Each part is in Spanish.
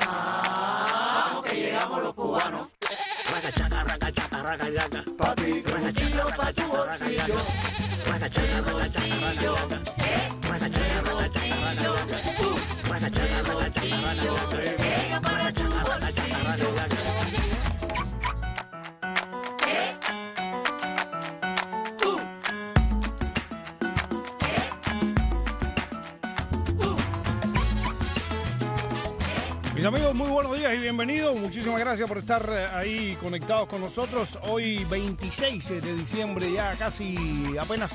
Vamos que llegamos los cubanos. Ragachaca, ragachaca, ragachaca. Papi, bolsillo pa' tu bolsillo. Ragachaca, ragachaca, ragachaca. Ragachaca, ragachaca, ragachaca. Ragachaca, ragachaca, ragachaca. Ragachaca, ragachaca, ragachaca. Mis amigos, muy buenos días y bienvenidos. Muchísimas gracias por estar ahí conectados con nosotros. Hoy 26 de diciembre, ya casi apenas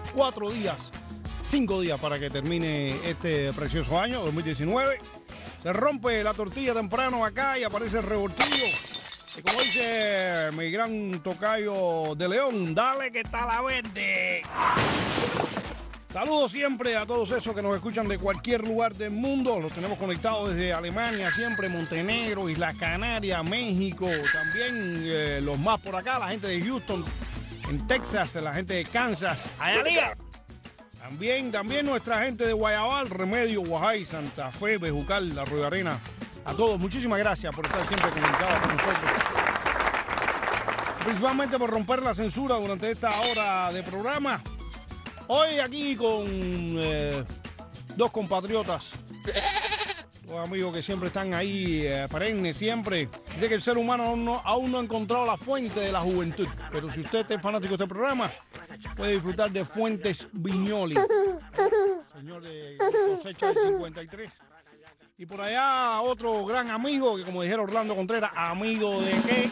5 días para que termine este precioso año 2019. Se rompe la tortilla temprano acá y aparece el revoltillo. Y como dice mi gran tocayo de León, dale que está la verde. Saludos siempre a todos esos que nos escuchan de cualquier lugar del mundo. Los tenemos conectados desde Alemania, siempre Montenegro, Islas Canarias, México. También los más por acá, la gente de Houston, en Texas, la gente de Kansas, Hialeah. También nuestra gente de Guayabal, Remedio, Guajay, Santa Fe, Bejucal, Arroyo Arena. A todos, muchísimas gracias por estar siempre conectados con nosotros. Principalmente por romper la censura durante esta hora de programa. Hoy aquí con dos compatriotas, dos amigos que siempre están ahí, perennes siempre. Dice que el ser humano aún no ha encontrado la fuente de la juventud. Pero si usted es fanático de este programa, puede disfrutar de Fuentes Viñoli, señor de cosecha del 53. Y por allá otro gran amigo, que como dijera Orlando Contreras, amigo de qué.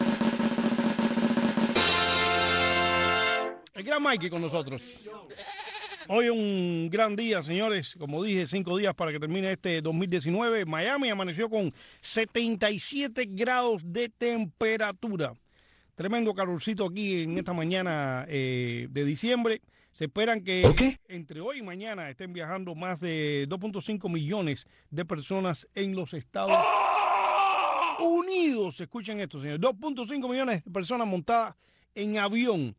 El gran Mikey con nosotros. Hoy es un gran día, señores. Como dije, 5 días para que termine este 2019. Miami amaneció con 77 grados de temperatura. Tremendo calorcito aquí en esta mañana de diciembre. Se esperan que entre hoy y mañana estén viajando más de 2.5 millones de personas en los Estados Unidos. Escuchen esto, señores. 2.5 millones de personas montadas en avión.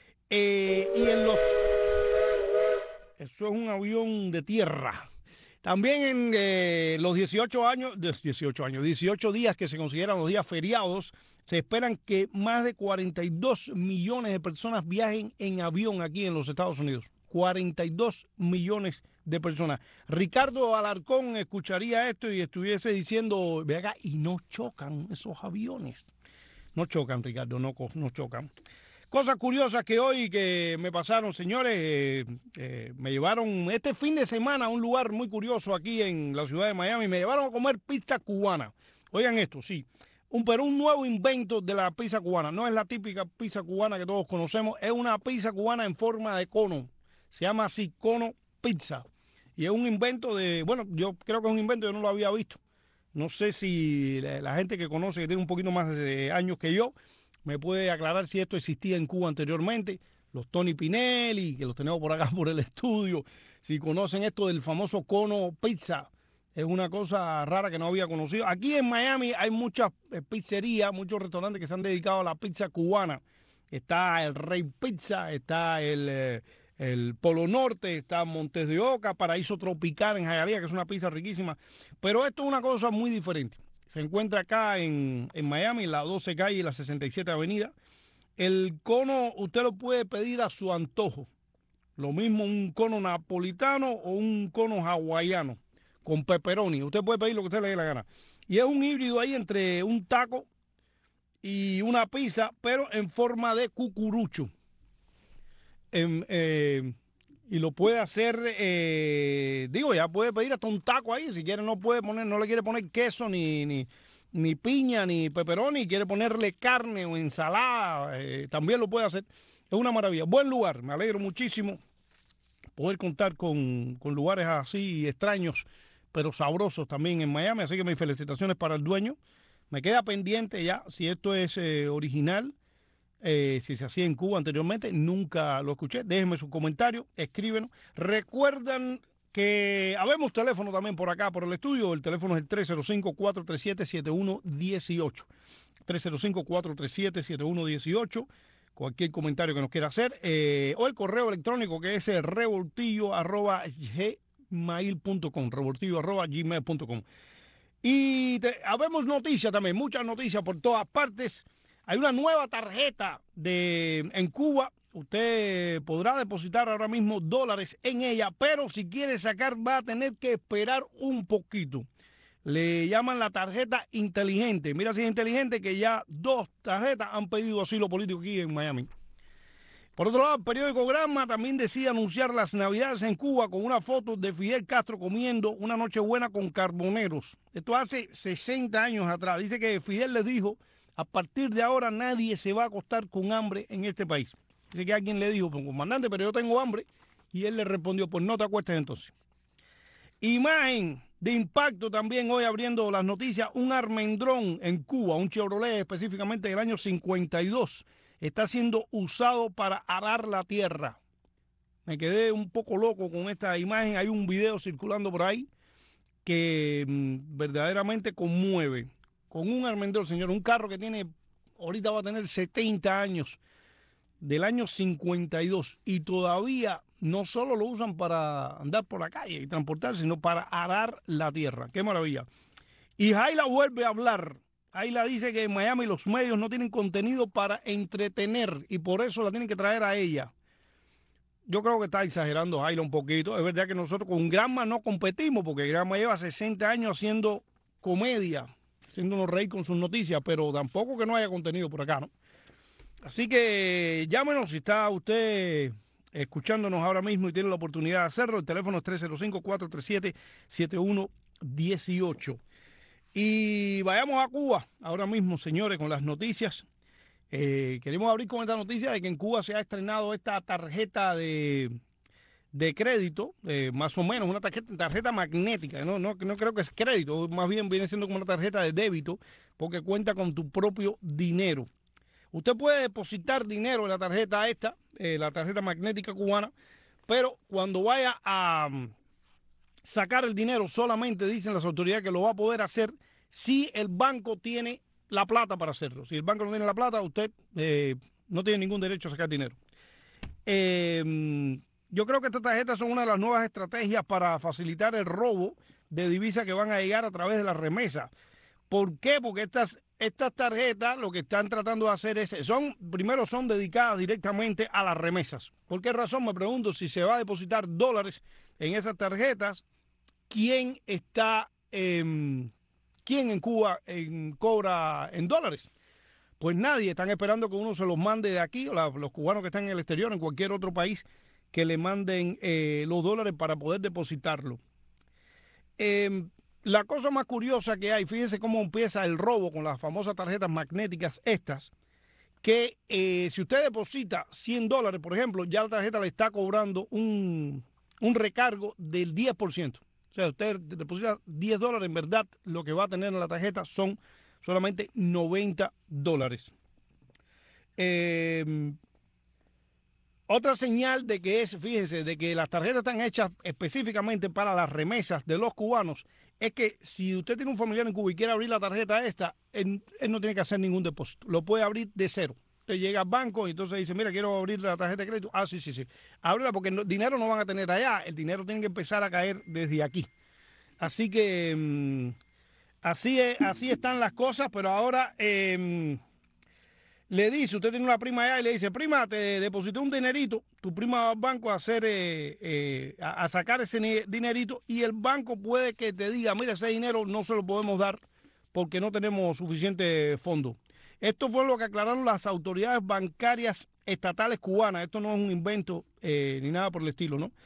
Eso es un avión de tierra. También en los 18 días que se consideran los días feriados, se esperan que más de 42 millones de personas viajen en avión aquí en los Estados Unidos. 42 millones de personas. Ricardo Alarcón escucharía esto y estuviese diciendo, ve acá, y no chocan esos aviones. No chocan, Ricardo, no chocan. Cosas curiosas que hoy que me pasaron, señores, me llevaron este fin de semana a un lugar muy curioso aquí en la ciudad de Miami. Me llevaron a comer pizza cubana. Oigan esto, sí. Pero un nuevo invento de la pizza cubana. No es la típica pizza cubana que todos conocemos. Es una pizza cubana en forma de cono. Se llama así, cono pizza. Y es un invento yo creo que es un invento, yo no lo había visto. No sé si la gente que conoce, que tiene un poquito más de años que yo, me puede aclarar si esto existía en Cuba anteriormente. Los Tony Pinelli, que los tenemos por acá por el estudio. Si conocen esto del famoso cono pizza. Es una cosa rara que no había conocido. Aquí en Miami hay muchas pizzerías, muchos restaurantes que se han dedicado a la pizza cubana. Está el Rey Pizza, está el Polo Norte, está Montes de Oca, Paraíso Tropical en Hialeah, que es una pizza riquísima. Pero esto es una cosa muy diferente. Se encuentra acá en Miami, en la 12 calle y la 67 avenida. El cono usted lo puede pedir a su antojo. Lo mismo un cono napolitano o un cono hawaiano con pepperoni. Usted puede pedir lo que usted le dé la gana. Y es un híbrido ahí entre un taco y una pizza, pero en forma de cucurucho. Y lo puede hacer, ya puede pedir hasta un taco ahí. Si quiere no le quiere poner queso, ni piña, ni pepperoni. Quiere ponerle carne o ensalada, también lo puede hacer. Es una maravilla. Buen lugar, me alegro muchísimo poder contar con lugares así extraños, pero sabrosos también en Miami. Así que mis felicitaciones para el dueño. Me queda pendiente ya si esto es original. Si se hacía en Cuba anteriormente, nunca lo escuché. Déjenme su comentario, escríbenos. Recuerdan que habemos teléfono también por acá, por el estudio. El teléfono es el 305-437-7118. 305-437-7118. Cualquier comentario que nos quiera hacer. O el correo electrónico que es revoltillo@gmail.com. Revoltillo@gmail.com. Y habemos noticias también, muchas noticias por todas partes. Hay una nueva tarjeta en Cuba. Usted podrá depositar ahora mismo dólares en ella, pero si quiere sacar va a tener que esperar un poquito. Le llaman la tarjeta inteligente. Mira si es inteligente que ya 2 tarjetas han pedido asilo político aquí en Miami. Por otro lado, el periódico Granma también decide anunciar las Navidades en Cuba con una foto de Fidel Castro comiendo una Nochebuena con carboneros. Esto hace 60 años atrás. Dice que Fidel les dijo, a partir de ahora nadie se va a acostar con hambre en este país. Dice que alguien le dijo, pues, comandante, pero yo tengo hambre. Y él le respondió, pues no te acuestes entonces. Imagen de impacto también hoy abriendo las noticias. Un almendrón en Cuba, un Chevrolet específicamente del año 52, está siendo usado para arar la tierra. Me quedé un poco loco con esta imagen. Hay un video circulando por ahí que verdaderamente conmueve. Con un almendrón, señor, un carro que tiene, ahorita va a tener 70 años, del año 52, y todavía no solo lo usan para andar por la calle y transportarse, sino para arar la tierra. ¡Qué maravilla! Y Jaila vuelve a hablar. Jaila dice que en Miami los medios no tienen contenido para entretener y por eso la tienen que traer a ella. Yo creo que está exagerando Jaila un poquito. Es verdad que nosotros con Granma no competimos porque Granma lleva 60 años haciendo comedia, haciéndonos reír con sus noticias, pero tampoco que no haya contenido por acá, ¿no? Así que llámenos si está usted escuchándonos ahora mismo y tiene la oportunidad de hacerlo. El teléfono es 305-437-7118. Y vayamos a Cuba ahora mismo, señores, con las noticias. Queremos abrir con esta noticia de que en Cuba se ha estrenado esta tarjeta de crédito, más o menos, una tarjeta magnética. No creo que es crédito, más bien viene siendo como una tarjeta de débito, porque cuenta con tu propio dinero. Usted puede depositar dinero en la tarjeta esta, la tarjeta magnética cubana, pero cuando vaya a sacar el dinero solamente dicen las autoridades que lo va a poder hacer si el banco tiene la plata para hacerlo. Si el banco no tiene la plata, usted no tiene ningún derecho a sacar dinero. Yo creo que estas tarjetas son una de las nuevas estrategias para facilitar el robo de divisas que van a llegar a través de las remesas. ¿Por qué? Porque estas tarjetas lo que están tratando de hacer es, primero son dedicadas directamente a las remesas. ¿Por qué razón? Me pregunto, si se va a depositar dólares en esas tarjetas, ¿quién en Cuba cobra en dólares? Pues nadie. Están esperando que uno se los mande de aquí, los cubanos que están en el exterior, en cualquier otro país, que le manden los dólares para poder depositarlo. La cosa más curiosa que hay, fíjense cómo empieza el robo con las famosas tarjetas magnéticas estas, que si usted deposita $100, por ejemplo, ya la tarjeta le está cobrando un recargo del 10%. O sea, usted deposita $10, en verdad lo que va a tener en la tarjeta son solamente $90. Otra señal de que fíjense, de que las tarjetas están hechas específicamente para las remesas de los cubanos, es que si usted tiene un familiar en Cuba y quiere abrir la tarjeta esta, él no tiene que hacer ningún depósito. Lo puede abrir de cero. Usted llega al banco y entonces dice, mira, quiero abrir la tarjeta de crédito. Ah, sí. Ábrela porque dinero no van a tener allá. El dinero tiene que empezar a caer desde aquí. Así que así están las cosas, pero ahora le dice, usted tiene una prima allá y le dice, prima, te deposité un dinerito, tu prima va al banco a sacar ese dinerito y el banco puede que te diga, mira, ese dinero no se lo podemos dar porque no tenemos suficiente fondo. Esto fue lo que aclararon las autoridades bancarias estatales cubanas. Esto no es un invento ni nada por el estilo, ¿no?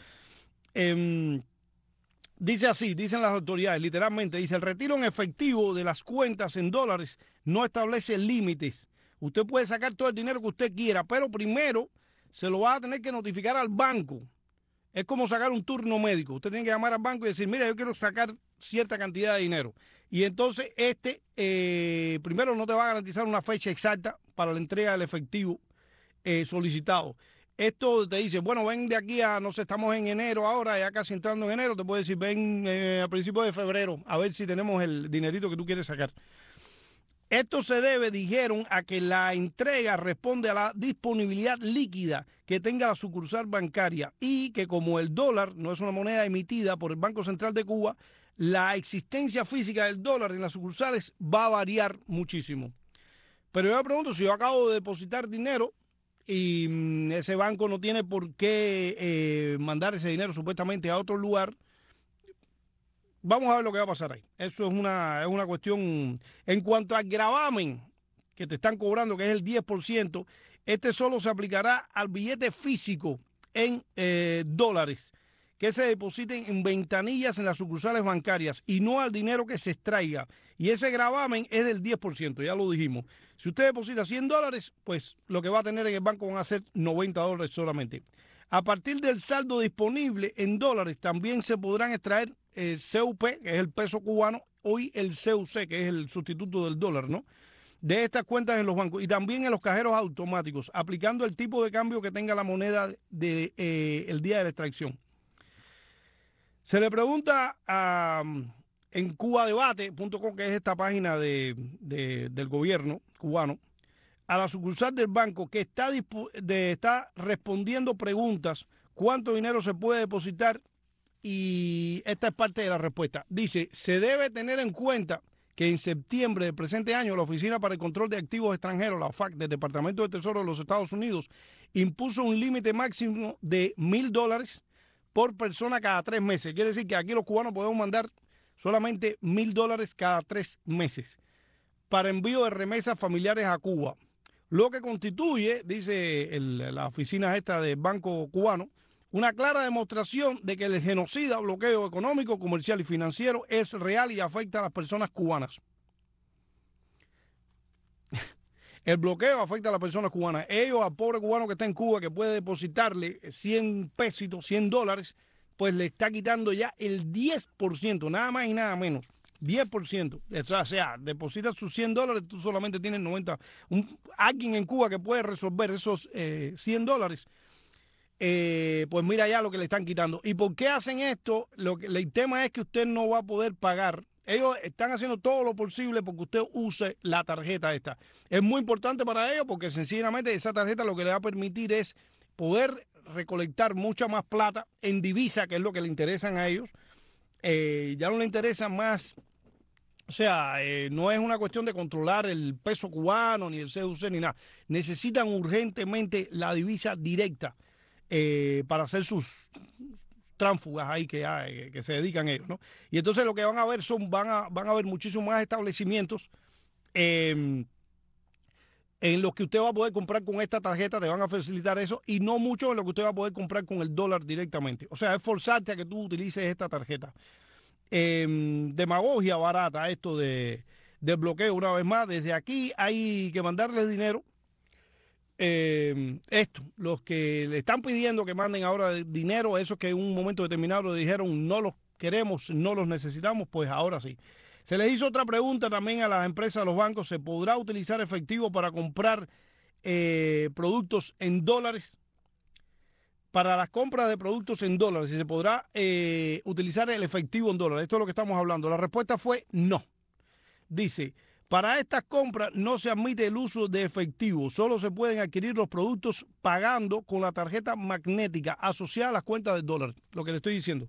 Dice así, dicen las autoridades, literalmente, dice, el retiro en efectivo de las cuentas en dólares no establece límites. Usted puede sacar todo el dinero que usted quiera, pero primero se lo va a tener que notificar al banco. Es como sacar un turno médico. Usted tiene que llamar al banco y decir, mira, yo quiero sacar cierta cantidad de dinero. Y entonces primero no te va a garantizar una fecha exacta para la entrega del efectivo solicitado. Esto te dice, bueno, ven de aquí a, no sé, estamos en enero ahora, ya casi entrando en enero, te puede decir, ven a principios de febrero, a ver si tenemos el dinerito que tú quieres sacar. Esto se debe, dijeron, a que la entrega responde a la disponibilidad líquida que tenga la sucursal bancaria y que como el dólar no es una moneda emitida por el Banco Central de Cuba, la existencia física del dólar en las sucursales va a variar muchísimo. Pero yo me pregunto, si yo acabo de depositar dinero y ese banco no tiene por qué mandar ese dinero supuestamente a otro lugar, vamos a ver lo que va a pasar ahí. Eso es una cuestión. En cuanto al gravamen que te están cobrando, que es el 10%, este solo se aplicará al billete físico en dólares que se depositen en ventanillas en las sucursales bancarias y no al dinero que se extraiga. Y ese gravamen es del 10%, ya lo dijimos. Si usted deposita $100, pues lo que va a tener en el banco van a ser $90 solamente. A partir del saldo disponible en dólares también se podrán extraer el CUP, que es el peso cubano, hoy el CUC, que es el sustituto del dólar, ¿no? De estas cuentas en los bancos y también en los cajeros automáticos, aplicando el tipo de cambio que tenga la moneda el día de la extracción. Se le pregunta en cubadebate.com, que es esta página del gobierno cubano, a la sucursal del banco que está respondiendo preguntas, cuánto dinero se puede depositar, y esta es parte de la respuesta. Dice, se debe tener en cuenta que en septiembre del presente año la Oficina para el Control de Activos Extranjeros, la OFAC, del Departamento de Tesoro de los Estados Unidos, impuso un límite máximo de $1,000 por persona cada 3 meses. Quiere decir que aquí los cubanos podemos mandar solamente $1,000 cada 3 meses para envío de remesas familiares a Cuba. Lo que constituye, dice la oficina esta del Banco Cubano, una clara demostración de que el genocida, bloqueo económico, comercial y financiero es real y afecta a las personas cubanas. El bloqueo afecta a las personas cubanas. Ellos, al pobre cubano que está en Cuba, que puede depositarle 100 pesitos, $100, pues le está quitando ya el 10%, nada más y nada menos. 10%. O sea, depositas sus $100, tú solamente tienes 90. Alguien en Cuba que puede resolver esos $100, pues mira ya lo que le están quitando. ¿Y por qué hacen esto? El tema es que usted no va a poder pagar. Ellos están haciendo todo lo posible porque usted use la tarjeta esta. Es muy importante para ellos porque sencillamente esa tarjeta lo que le va a permitir es poder recolectar mucha más plata en divisa, que es lo que le interesan a ellos. Ya no le interesa más. O sea, no es una cuestión de controlar el peso cubano, ni el CUC, ni nada. Necesitan urgentemente la divisa directa para hacer sus tránsfugas ahí que se dedican ellos, ¿no? Y entonces lo que van a ver van a ver muchísimos más establecimientos en los que usted va a poder comprar con esta tarjeta, te van a facilitar eso, y no mucho en lo que usted va a poder comprar con el dólar directamente. O sea, es forzarte a que tú utilices esta tarjeta. Demagogia barata esto del bloqueo. Una vez más, desde aquí hay que mandarles dinero. Los que le están pidiendo que manden ahora dinero, esos que en un momento determinado le dijeron no los queremos, no los necesitamos, pues ahora sí. Se les hizo otra pregunta también a las empresas, a los bancos. ¿Se podrá utilizar efectivo para comprar productos en dólares? Para las compras de productos en dólares, ¿si se podrá utilizar el efectivo en dólares? Esto es lo que estamos hablando. La respuesta fue no. Dice, para estas compras no se admite el uso de efectivo. Solo se pueden adquirir los productos pagando con la tarjeta magnética asociada a las cuentas del dólar. Lo que le estoy diciendo.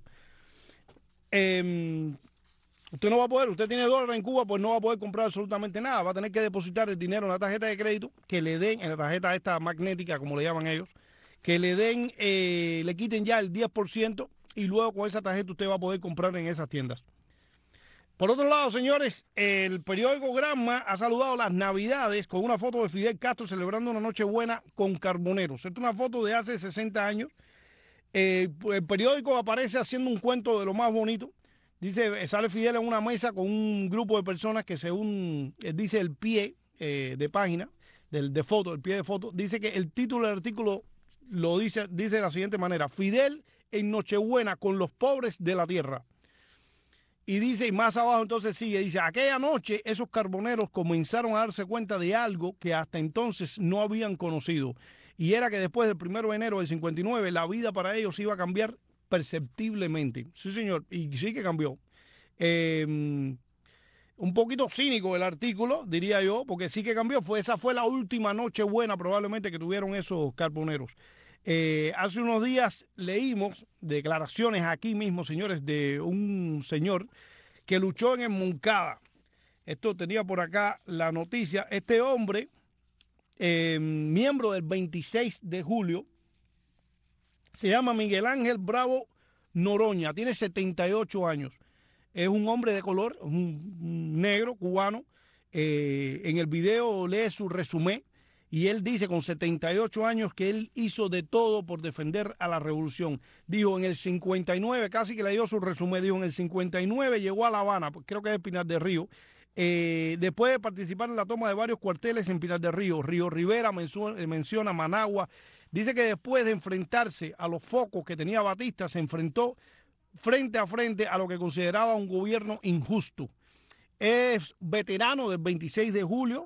Usted no va a poder, usted tiene dólares en Cuba, pues no va a poder comprar absolutamente nada. Va a tener que depositar el dinero en la tarjeta de crédito que le den, en la tarjeta esta magnética, como le llaman ellos, que le den, le quiten ya el 10% y luego con esa tarjeta usted va a poder comprar en esas tiendas. Por otro lado, señores, el periódico Granma ha saludado las Navidades con una foto de Fidel Castro celebrando una Nochebuena con carboneros. Esta es una foto de hace 60 años. El periódico aparece haciendo un cuento de lo más bonito. Dice, sale Fidel en una mesa con un grupo de personas que según dice el pie de página, de foto, el pie de foto, dice que el título del artículo lo dice de la siguiente manera: Fidel en Nochebuena con los pobres de la tierra. Y dice, y más abajo entonces sigue, dice, aquella noche esos carboneros comenzaron a darse cuenta de algo que hasta entonces no habían conocido. Y era que después del 1 de enero del 59 la vida para ellos iba a cambiar perceptiblemente. Sí, señor, y sí que cambió. Un poquito cínico el artículo, diría yo, porque sí que cambió. Esa fue la última noche buena probablemente que tuvieron esos carboneros. Hace unos días leímos declaraciones aquí mismo, señores, de un señor que luchó en el Moncada. Esto tenía por acá la noticia. Este hombre, miembro del 26 de julio, se llama Miguel Ángel Bravo Noroña, tiene 78 años. Es un hombre de color, un negro cubano. En el video lee su resumen y él dice con 78 años que él hizo de todo por defender a la revolución. Dijo en el 59, casi que le dio su resumen, dijo en el 59 llegó a La Habana, creo que es Pinar del Río, después de participar en la toma de varios cuarteles en Pinar del Río. Río Rivera menciona Managua. Dice que después de enfrentarse a los focos que tenía Batista, se enfrentó frente a frente a lo que consideraba un gobierno injusto. Es veterano del 26 de julio.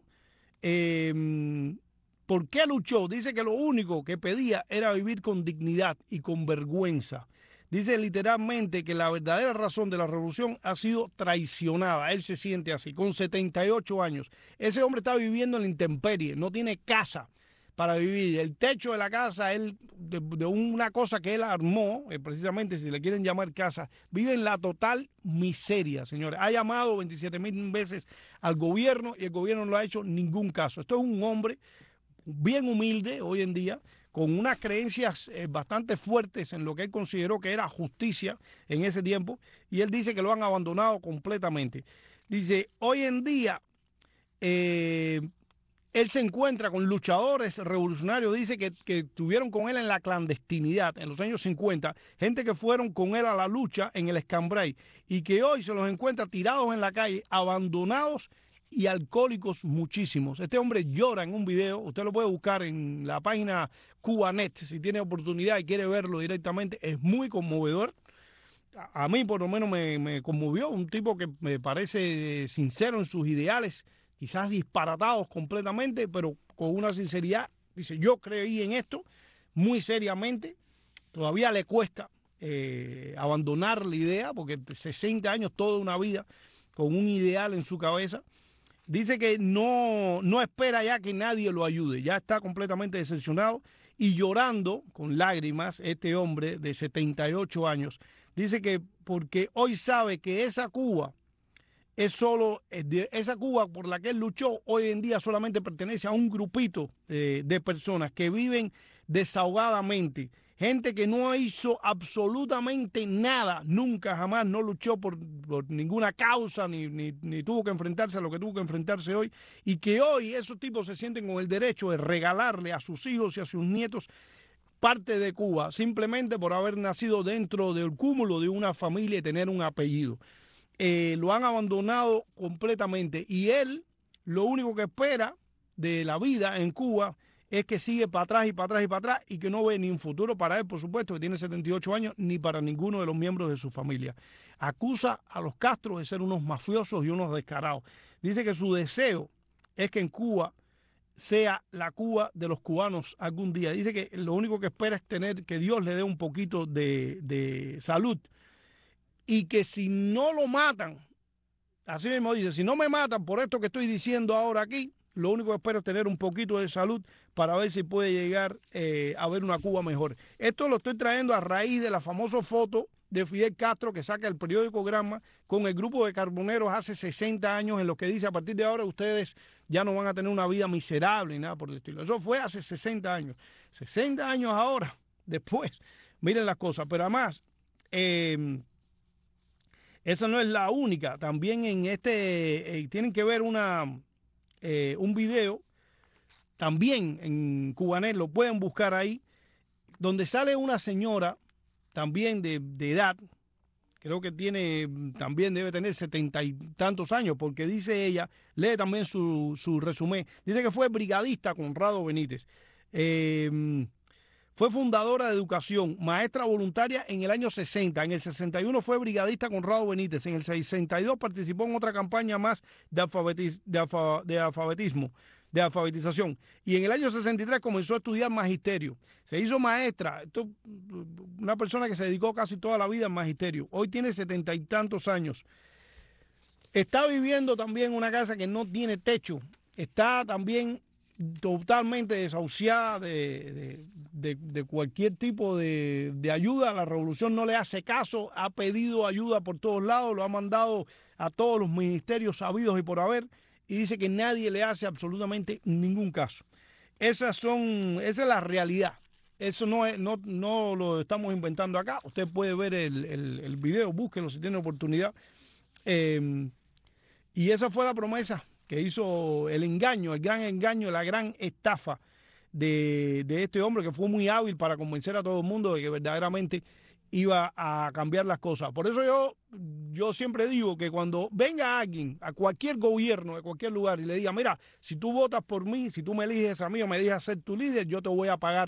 ¿Por qué luchó? Dice que lo único que pedía era vivir con dignidad y con vergüenza. Dice literalmente que la verdadera razón de la revolución ha sido traicionada. Él se siente así, con 78 años. Ese hombre está viviendo en la intemperie, no tiene casa para vivir. El techo de la casa, él, de una cosa que él armó, precisamente si le quieren llamar casa, vive en la total miseria, señores. Ha llamado 27,000 veces al gobierno y el gobierno no le ha hecho ningún caso. Esto es un hombre bien humilde hoy en día, con unas creencias bastante fuertes en lo que él consideró que era justicia en ese tiempo, y él dice que lo han abandonado completamente. Dice, hoy en día él se encuentra con luchadores revolucionarios, dice que estuvieron con él en la clandestinidad en los años 50, gente que fueron con él a la lucha en el Escambray y que hoy se los encuentra tirados en la calle, abandonados y alcohólicos muchísimos. Este hombre llora en un video, usted lo puede buscar en la página Cubanet, si tiene oportunidad y quiere verlo directamente, es muy conmovedor. A mí por lo menos me conmovió, un tipo que me parece sincero en sus ideales, quizás disparatados completamente, pero con una sinceridad. Dice, yo creí en esto muy seriamente, todavía le cuesta abandonar la idea, porque 60 años, toda una vida, con un ideal en su cabeza. Dice que no espera ya que nadie lo ayude, ya está completamente decepcionado y llorando con lágrimas este hombre de 78 años. Dice que porque hoy sabe que esa Cuba es solo, esa Cuba por la que él luchó, hoy en día solamente pertenece a un grupito de personas que viven desahogadamente. Gente que no hizo absolutamente nada, nunca jamás no luchó por ninguna causa, ni tuvo que enfrentarse a lo que tuvo que enfrentarse hoy, y que hoy esos tipos se sienten con el derecho de regalarle a sus hijos y a sus nietos parte de Cuba, simplemente por haber nacido dentro del cúmulo de una familia y tener un apellido. Lo han abandonado completamente y él lo único que espera de la vida en Cuba es que sigue para atrás y para atrás y para atrás y que no ve ni un futuro para él, por supuesto, que tiene 78 años, ni para ninguno de los miembros de su familia. Acusa a los Castro de ser unos mafiosos y unos descarados. Dice que su deseo es que en Cuba sea la Cuba de los cubanos algún día. Dice que lo único que espera es tener, que Dios le dé un poquito de salud y que si no lo matan, así mismo dice, si no me matan por esto que estoy diciendo ahora aquí, lo único que espero es tener un poquito de salud para ver si puede llegar a ver una Cuba mejor. Esto lo estoy trayendo a raíz de la famosa foto de Fidel Castro que saca el periódico Gramma con el grupo de carboneros hace 60 años en lo que dice a partir de ahora ustedes ya no van a tener una vida miserable y nada por el estilo. Eso fue hace 60 años. 60 años ahora, después, miren las cosas. Pero además, esa no es la única. También en tienen que ver un video, también en Cubanet, lo pueden buscar ahí, donde sale una señora también de edad, creo que también debe tener 70 y tantos años, porque dice ella, lee también su resumen, dice que fue brigadista con Rado Benítez, fue fundadora de educación, maestra voluntaria en el año 60, en el 61 fue brigadista con Rado Benítez, en el 62 participó en otra campaña más de alfabetización, y en el año 63 comenzó a estudiar magisterio, se hizo maestra, una persona que se dedicó casi toda la vida al magisterio, hoy tiene 70 y tantos años, está viviendo también en una casa que no tiene techo, está también totalmente desahuciada de cualquier tipo de ayuda. La revolución no le hace caso, ha pedido ayuda por todos lados, lo ha mandado a todos los ministerios sabidos y por haber, y dice que nadie le hace absolutamente ningún caso. Esa es la realidad. Eso no lo estamos inventando acá. Usted puede ver el video, búsquenlo si tiene oportunidad. Y esa fue la promesa que hizo el gran engaño, la gran estafa de este hombre, que fue muy hábil para convencer a todo el mundo de que verdaderamente iba a cambiar las cosas. Por eso yo siempre digo que cuando venga alguien a cualquier gobierno de cualquier lugar y le diga, mira, si tú votas por mí, si tú me eliges a mí o me dejas ser tu líder, yo te voy a pagar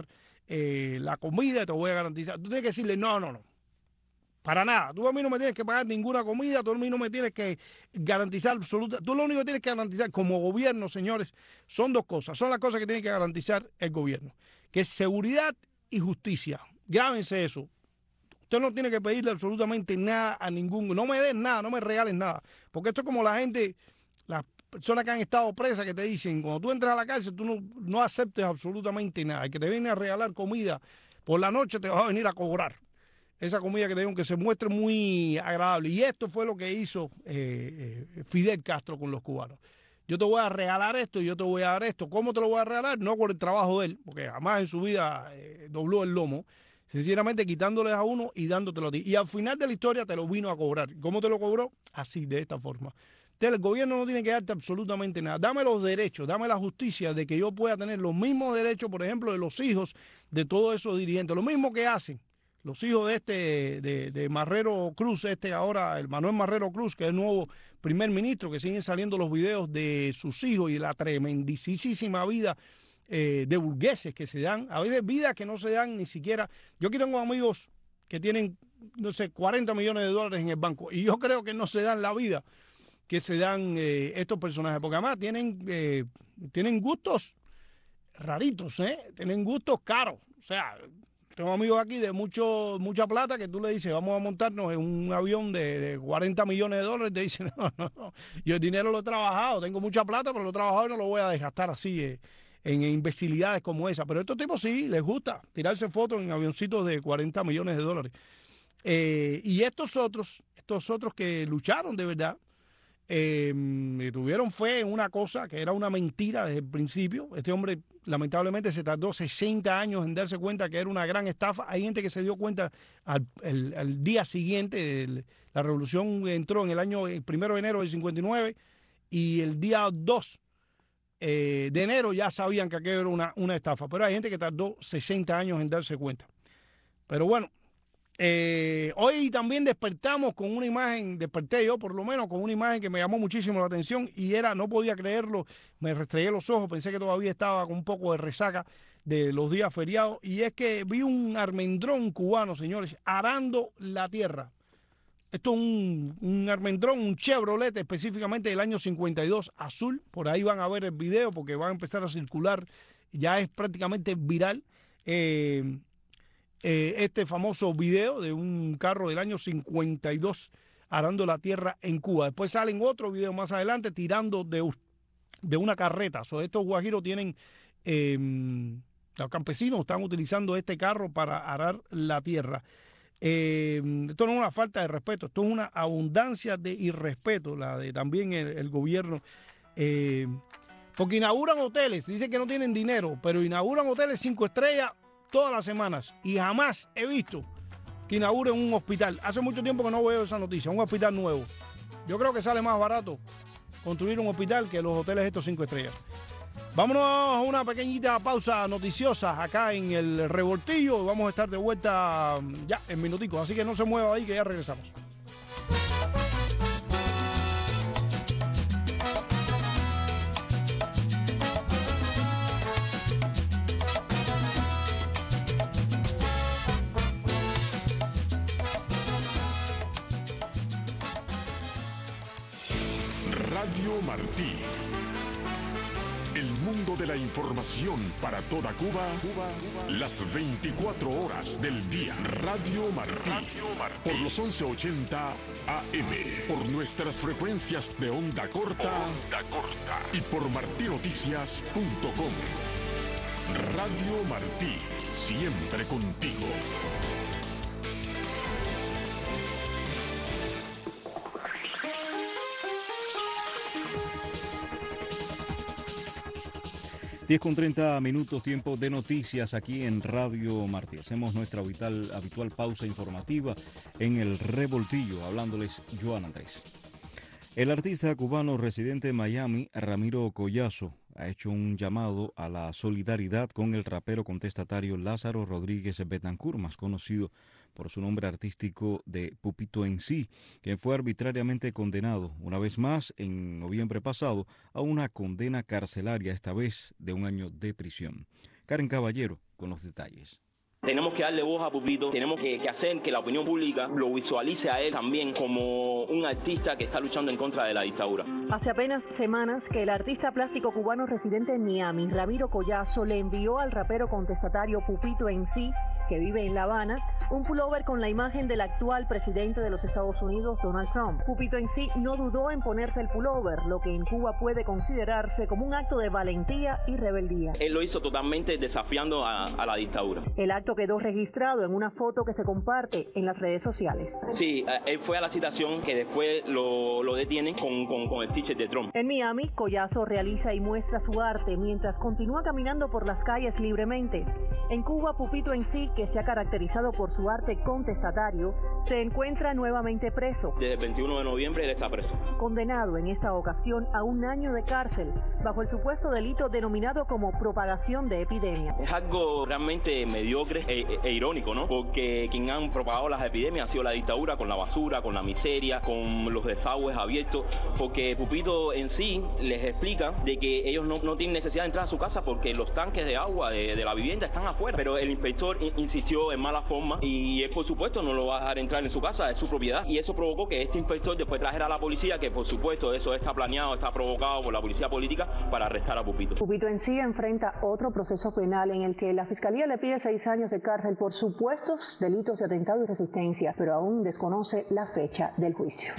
la comida, te voy a garantizar. Tú tienes que decirle, no. Para nada. Tú a mí no me tienes que pagar ninguna comida, tú a mí no me tienes que garantizar absoluta. Tú lo único que tienes que garantizar como gobierno, señores, son dos cosas. Son las cosas que tiene que garantizar el gobierno, que es seguridad y justicia. Grábense eso. Usted no tiene que pedirle absolutamente nada a ninguno. No me des nada, no me regales nada. Porque esto es como la gente, las personas que han estado presas, que te dicen, cuando tú entras a la cárcel, tú no aceptes absolutamente nada. El que te viene a regalar comida por la noche te va a venir a cobrar esa comida que te digo, que se muestre muy agradable. Y esto fue lo que hizo Fidel Castro con los cubanos. Yo te voy a regalar esto y yo te voy a dar esto. ¿Cómo te lo voy a regalar? No por el trabajo de él, porque jamás en su vida dobló el lomo. Sinceramente quitándoles a uno y dándotelo a ti. Y al final de la historia te lo vino a cobrar. ¿Cómo te lo cobró? Así, de esta forma. Entonces, el gobierno no tiene que darte absolutamente nada. Dame los derechos, dame la justicia de que yo pueda tener los mismos derechos, por ejemplo, de los hijos de todos esos dirigentes. Lo mismo que hacen los hijos de Marrero Cruz, ahora, el Manuel Marrero Cruz, que es el nuevo primer ministro, que siguen saliendo los videos de sus hijos y de la tremendísima vida de burgueses que se dan, a veces vidas que no se dan ni siquiera. Yo aquí tengo amigos que tienen, no sé, 40 millones de dólares en el banco, y yo creo que no se dan la vida que se dan estos personajes, porque además tienen gustos raritos, tienen gustos caros. O sea, tengo amigos aquí de mucha plata que tú le dices, vamos a montarnos en un avión de 40 millones de dólares, te dicen, no, yo el dinero lo he trabajado, tengo mucha plata, pero lo he trabajado y no lo voy a desgastar así en imbecilidades como esa. Pero a estos tipos sí les gusta tirarse fotos en avioncitos de 40 millones de dólares. Y estos otros que lucharon de verdad, tuvieron fe en una cosa que era una mentira desde el principio. Este hombre lamentablemente se tardó 60 años en darse cuenta que era una gran estafa. Hay gente que se dio cuenta al día siguiente. La revolución entró en el 1 de enero del 59 y el día 2 de enero ya sabían que aquello era una estafa. Pero hay gente que tardó 60 años en darse cuenta. Pero bueno, hoy también despertamos con una imagen, desperté yo por lo menos con una imagen que me llamó muchísimo la atención y no podía creerlo, me restregué los ojos, pensé que todavía estaba con un poco de resaca de los días feriados, y es que vi un almendrón cubano, señores, arando la tierra. Esto es un almendrón, un Chevrolet específicamente del año 52, azul. Por ahí van a ver el video porque va a empezar a circular, ya es prácticamente viral. Este famoso video de un carro del año 52 arando la tierra en Cuba. Después salen otro video más adelante tirando de una carreta. Estos guajiros tienen, los campesinos están utilizando este carro para arar la tierra. Esto no es una falta de respeto, esto es una abundancia de irrespeto, la de también el gobierno. Porque inauguran hoteles, dicen que no tienen dinero, pero inauguran hoteles 5 estrellas todas las semanas, y jamás he visto que inauguren un hospital. Hace mucho tiempo que no veo esa noticia, un hospital nuevo. Yo creo que sale más barato construir un hospital que los hoteles estos 5 estrellas. Vámonos a una pequeñita pausa noticiosa acá en el Revoltillo. Vamos a estar de vuelta ya en minuticos, así que no se mueva ahí que ya regresamos. Radio Martí, El mundo de la información para toda Cuba, las 24 horas del día. Radio Martí. Por los 1180 AM. Por nuestras frecuencias de onda corta. Y por martinoticias.com. Radio Martí. Siempre contigo. Diez con 30 minutos, tiempo de noticias aquí en Radio Martí. Hacemos nuestra habitual pausa informativa en el Revoltillo, hablándoles Joan Andrés. El artista cubano residente en Miami, Ramiro Collazo, ha hecho un llamado a la solidaridad con el rapero contestatario Lázaro Rodríguez Betancourt, más conocido por su nombre artístico de Pupito MC, que fue arbitrariamente condenado una vez más en noviembre pasado a una condena carcelaria, esta vez de 1 año de prisión. Karen Caballero con los detalles. Tenemos que darle voz a Pupito, tenemos que hacer que la opinión pública lo visualice a él también como un artista que está luchando en contra de la dictadura. Hace apenas semanas que el artista plástico cubano residente en Miami, Ramiro Collazo, le envió al rapero contestatario Pupito MC, que vive en La Habana, un pullover con la imagen del actual presidente de los Estados Unidos, Donald Trump. Pupito MC no dudó en ponerse el pullover, lo que en Cuba puede considerarse como un acto de valentía y rebeldía. Él lo hizo totalmente desafiando a la dictadura. El acto quedó registrado en una foto que se comparte en las redes sociales. Sí, él fue a la citación que después lo detienen con el t-shirt de Trump. En Miami, Collazo realiza y muestra su arte mientras continúa caminando por las calles libremente. En Cuba, Pupito MC, que se ha caracterizado por su arte contestatario, se encuentra nuevamente preso. Desde el 21 de noviembre él está preso. Condenado en esta ocasión a 1 año de cárcel bajo el supuesto delito denominado como propagación de epidemia. Es algo realmente mediocre e irónico, ¿no? Porque quien han propagado las epidemias ha sido la dictadura, con la basura, con la miseria, con los desagües abiertos, porque Pupito en sí les explica de que ellos no tienen necesidad de entrar a su casa porque los tanques de agua de la vivienda están afuera, pero el inspector insistió en mala forma y él por supuesto no lo va a dejar entrar en su casa, es su propiedad, y eso provocó que este inspector después trajera a la policía, que por supuesto eso está planeado, está provocado por la policía política para arrestar a Pupito. Pupito en sí enfrenta otro proceso penal en el que la fiscalía le pide 6 años de cárcel por supuestos delitos de atentado y resistencia, pero aún desconoce la fecha del juicio.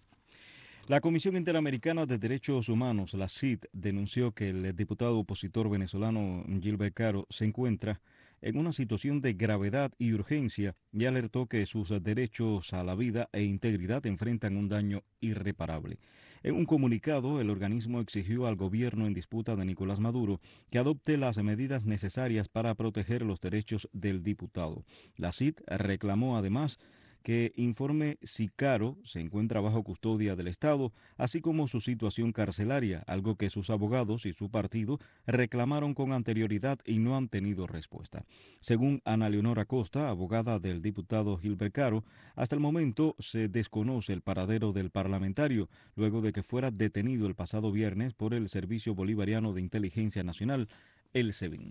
La Comisión Interamericana de Derechos Humanos, la CID, denunció que el diputado opositor venezolano Gilbert Caro se encuentra en una situación de gravedad y urgencia y alertó que sus derechos a la vida e integridad enfrentan un daño irreparable. En un comunicado, el organismo exigió al gobierno en disputa de Nicolás Maduro que adopte las medidas necesarias para proteger los derechos del diputado. La CID reclamó además que informe si Caro se encuentra bajo custodia del Estado, así como su situación carcelaria, algo que sus abogados y su partido reclamaron con anterioridad y no han tenido respuesta. Según Ana Leonor Acosta, abogada del diputado Gilbert Caro, hasta el momento se desconoce el paradero del parlamentario, luego de que fuera detenido el pasado viernes por el Servicio Bolivariano de Inteligencia Nacional, el SEBIN.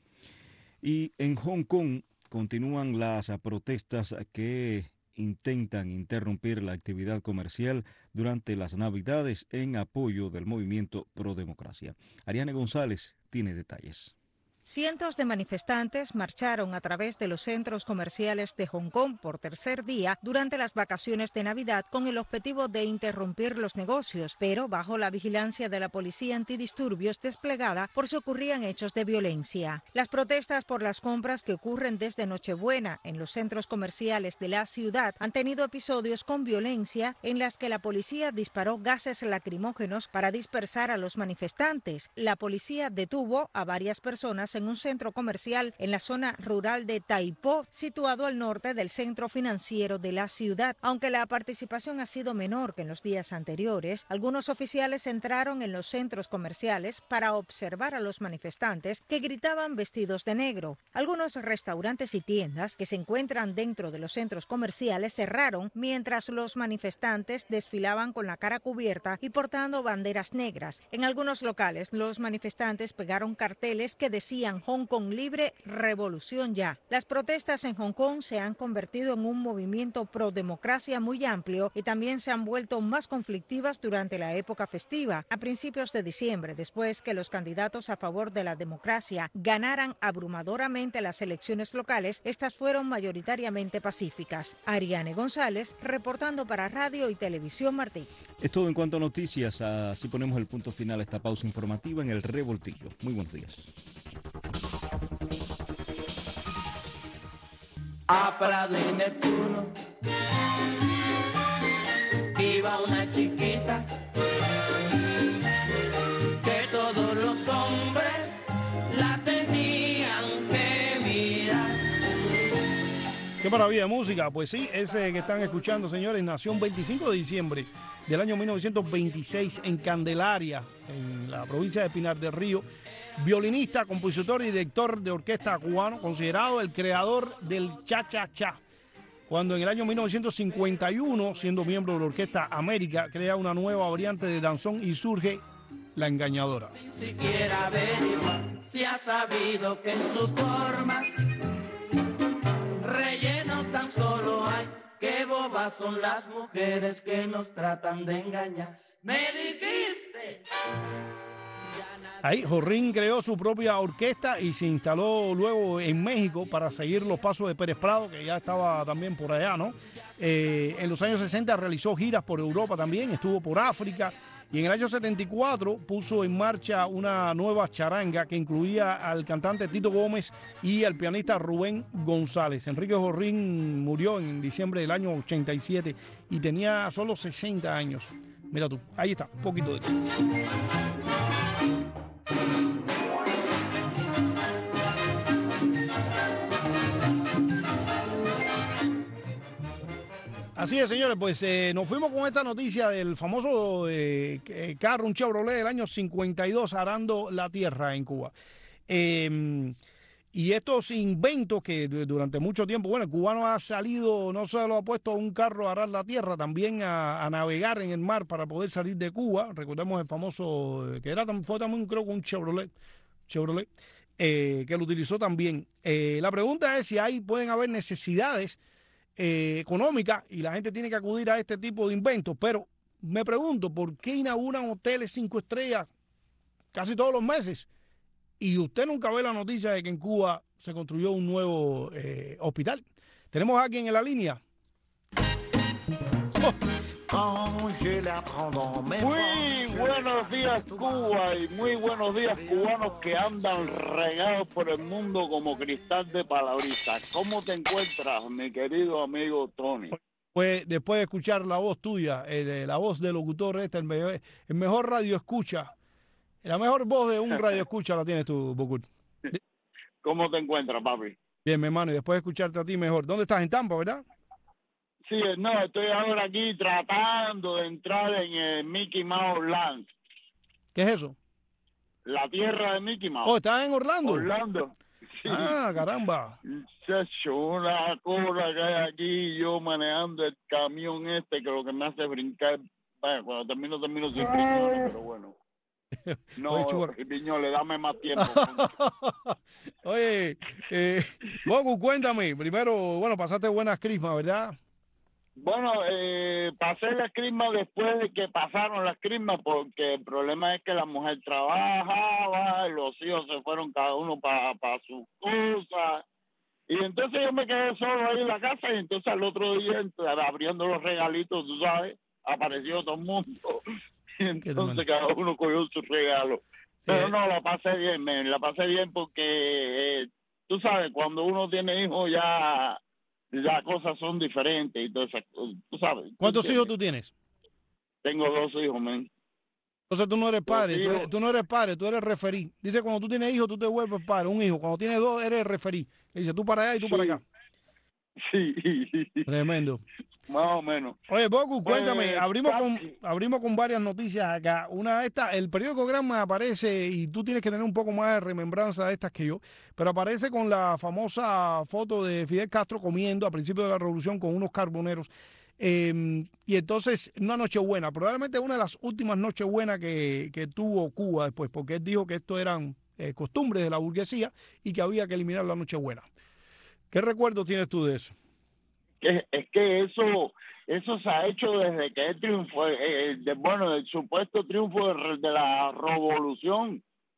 Y en Hong Kong continúan las protestas que intentan interrumpir la actividad comercial durante las Navidades en apoyo del movimiento Pro Democracia. Ariane González tiene detalles. Cientos de manifestantes marcharon a través de los centros comerciales de Hong Kong por tercer día durante las vacaciones de Navidad con el objetivo de interrumpir los negocios, pero bajo la vigilancia de la policía antidisturbios desplegada por si ocurrían hechos de violencia. Las protestas por las compras que ocurren desde Nochebuena en los centros comerciales de la ciudad han tenido episodios con violencia en las que la policía disparó gases lacrimógenos para dispersar a los manifestantes. La policía detuvo a varias personas en un centro comercial en la zona rural de Tai Po, situado al norte del centro financiero de la ciudad. Aunque la participación ha sido menor que en los días anteriores, algunos oficiales entraron en los centros comerciales para observar a los manifestantes que gritaban vestidos de negro. Algunos restaurantes y tiendas que se encuentran dentro de los centros comerciales cerraron mientras los manifestantes desfilaban con la cara cubierta y portando banderas negras. En algunos locales, los manifestantes pegaron carteles que decían decían Hong Kong libre, revolución ya. Las protestas en Hong Kong se han convertido en un movimiento pro democracia muy amplio y también se han vuelto más conflictivas durante la época festiva, a principios de diciembre, después que los candidatos a favor de la democracia ganaran abrumadoramente las elecciones locales. Estas fueron mayoritariamente pacíficas. Ariane González, reportando para Radio y Televisión Martí. Es todo en cuanto a noticias. Así ponemos el punto final a esta pausa informativa en el Revoltillo. Muy buenos días. A Prado y Neptuno iba una chiquita que todos los hombres la tenían que mirar. Qué maravilla de música. Pues sí, ese que están escuchando, señores, nació el 25 de diciembre del año 1926 en Candelaria, en la provincia de Pinar del Río. Violinista, compositor y director de orquesta cubano, considerado el creador del cha-cha-cha. Cuando en el año 1951, siendo miembro de la Orquesta América, crea una nueva variante de danzón y surge La Engañadora. Ni siquiera averigua si ha sabido que en sus formas rellenos tan solo hay. Qué bobas son las mujeres que nos tratan de engañar. Me dijiste. Ahí Jorrín creó su propia orquesta y se instaló luego en México para seguir los pasos de Pérez Prado, que ya estaba también por allá, ¿no? En los años 60 realizó giras por Europa también, estuvo por África, y en el año 74 puso en marcha una nueva charanga que incluía al cantante Tito Gómez y al pianista Rubén González. Enrique Jorrín murió en diciembre del año 87 y tenía solo 60 años. Mira tú, ahí está, un poquito de esto. Así es, señores, pues nos fuimos con esta noticia del famoso carro, un Chevrolet del año 52 arando la tierra en Cuba. Y estos inventos que durante mucho tiempo, bueno, el cubano ha salido, no solo ha puesto un carro a arar la tierra, también a navegar en el mar para poder salir de Cuba. Recordemos el famoso, fue también creo que un Chevrolet, que lo utilizó también. La pregunta es si pueden haber necesidades económica y la gente tiene que acudir a este tipo de inventos, pero me pregunto ¿por qué inauguran hoteles 5 estrellas casi todos los meses? Y usted nunca ve la noticia de que en Cuba se construyó un nuevo hospital. Tenemos a alguien en la línea. Muy buenos días, Cuba, y muy buenos días, cubanos que andan regados por el mundo como cristal de palabritas. ¿Cómo te encuentras, mi querido amigo Tony? Pues después de escuchar la voz tuya, la voz del locutor, el mejor radio escucha, la mejor voz de un radio escucha la tienes tú, Bocur. ¿Cómo te encuentras, papi? Bien, mi hermano, y después de escucharte a ti mejor. ¿Dónde estás? En Tampa, ¿verdad? Sí, no, estoy ahora aquí tratando de entrar en el Mickey Mouse Land. ¿Qué es eso? La tierra de Mickey Mouse. Oh, ¿estás en Orlando? Orlando. Sí. Ah, caramba. Una cola que hay aquí, yo manejando el camión que lo que me hace brincar. Bueno, cuando termino sin brincar, pero bueno. No, Piñoles, dame más tiempo. Oye, Bogu, cuéntame. Primero, bueno, pasaste buenas crismas, ¿verdad? Bueno, pasé las crismas después de que pasaron las crismas, porque el problema es que la mujer trabajaba, los hijos se fueron cada uno para sus cosas, y entonces yo me quedé solo ahí en la casa, y entonces al otro día, abriendo los regalitos, tú sabes, apareció todo el mundo, y entonces cada uno cogió su regalo. Sí. Pero no, la pasé bien porque, tú sabes, cuando uno tiene hijos ya las cosas son diferentes y todo eso, tú sabes. ¿Cuántos hijos tú tienes? Tengo 2 hijos, men. Entonces tú no eres padre, tú no eres padre, tú eres referí. Dice, cuando tú tienes hijos, tú te vuelves padre, un hijo. Cuando tienes 2, eres referí. Dice, tú para allá y tú para acá. Sí. Tremendo. Más o menos. Oye, Bogu, cuéntame, abrimos con varias noticias acá. Una de estas, el periódico Granma aparece, y tú tienes que tener un poco más de remembranza de estas que yo, pero aparece con la famosa foto de Fidel Castro comiendo a principios de la revolución con unos carboneros. Y entonces, una Nochebuena, probablemente una de las últimas Nochebuenas que tuvo Cuba después, porque él dijo que esto eran costumbres de la burguesía y que había que eliminar la Nochebuena. ¿Qué recuerdo tienes tú de eso? Es que eso se ha hecho desde que el triunfo, el supuesto triunfo de la revolución.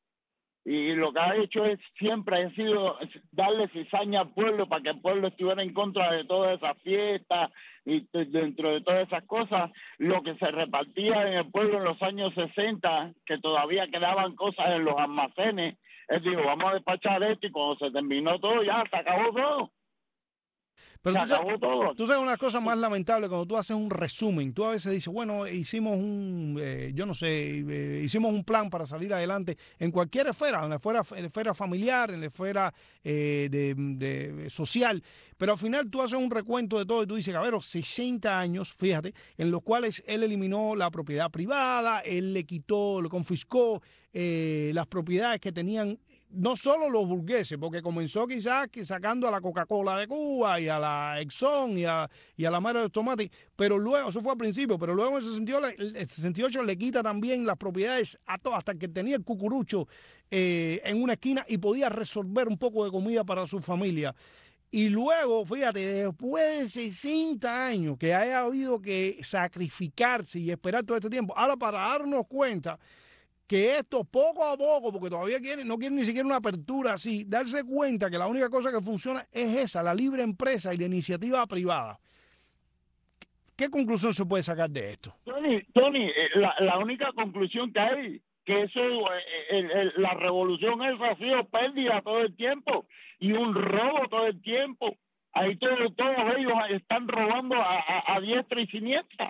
Y lo que ha hecho siempre ha sido darle cizaña al pueblo para que el pueblo estuviera en contra de todas esas fiestas y dentro de todas esas cosas, lo que se repartía en el pueblo en los años 60, que todavía quedaban cosas en los almacenes. Él dijo, vamos a despachar esto, y cuando se terminó todo, ya se acabó todo. Pero tú sabes una cosa más lamentable cuando tú haces un resumen. Tú a veces dices, bueno, hicimos hicimos un plan para salir adelante en cualquier esfera, en la esfera familiar, en la esfera social. Pero al final tú haces un recuento de todo y tú dices, a ver, 60 años, fíjate, en los cuales él eliminó la propiedad privada, él le confiscó las propiedades que tenían no solo los burgueses, porque comenzó quizás sacando a la Coca-Cola de Cuba y a la Exxon y a la Mara de Tomate, pero luego, eso fue al principio, pero luego en el 68 le quita también las propiedades a todos, hasta que tenía el cucurucho en una esquina y podía resolver un poco de comida para su familia. Y luego, fíjate, después de 60 años que haya habido que sacrificarse y esperar todo este tiempo, ahora para darnos cuenta que esto poco a poco, porque todavía no quieren ni siquiera una apertura así, darse cuenta que la única cosa que funciona es esa, la libre empresa y la iniciativa privada. ¿Qué conclusión se puede sacar de esto? Tony, la única conclusión que hay, que eso, la revolución esa ha sido pérdida todo el tiempo y un robo todo el tiempo. Ahí todos ellos están robando a diestra y siniestra.